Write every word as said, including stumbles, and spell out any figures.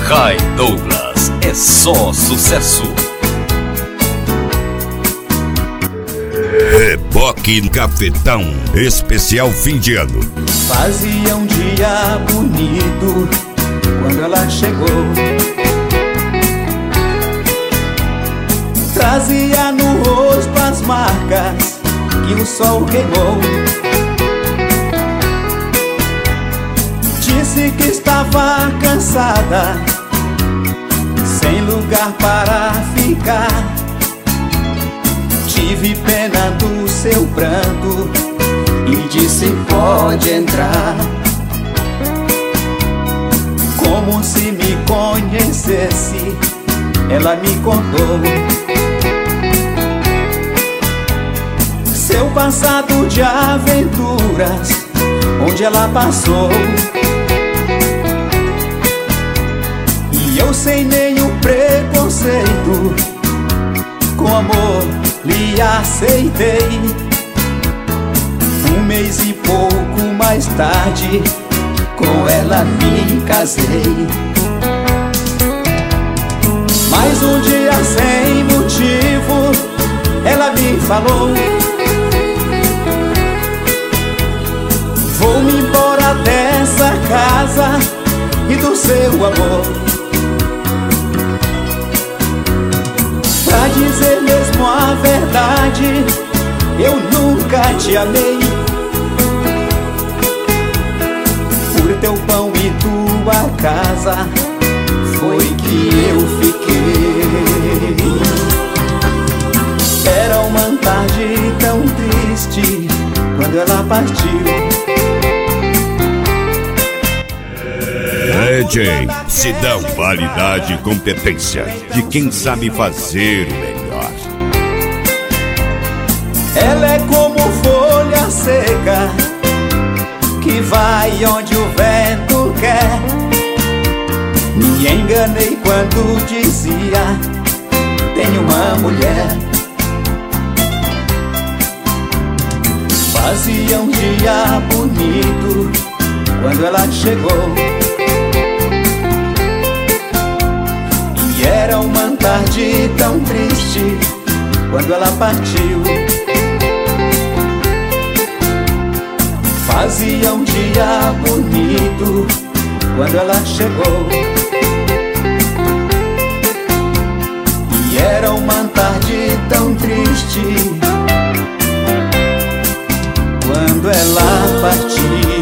Rai Douglas, é só sucesso. Reboque Cafetão, especial fim de ano. Fazia um dia bonito quando ela chegou. Trazia no rosto as marcas que o sol queimou. Disse que estava cansada, sem lugar para ficar. Tive pena do seu pranto e disse: pode entrar. Como se me conhecesse, ela me contou seu passado de aventuras, onde ela passou. E eu, sem nenhum preconceito, com amor lhe aceitei. Um mês e pouco mais tarde, com ela me casei. Mas um dia, sem motivo, ela me falou: vou-me embora dessa casa e do seu amor. Pra dizer mesmo a verdade, eu nunca te amei. Por teu pão e tua casa foi que eu fiquei. Era uma tarde tão triste quando ela partiu. D J Sidão, qualidade e competência de quem sabe fazer o melhor. Ela é como folha seca que vai onde o vento quer. Me enganei quando dizia: tenho uma mulher. Fazia um dia bonito quando ela chegou. E era uma tarde tão triste quando ela partiu. Fazia um dia bonito quando ela chegou. E era uma tarde tão triste quando ela partiu.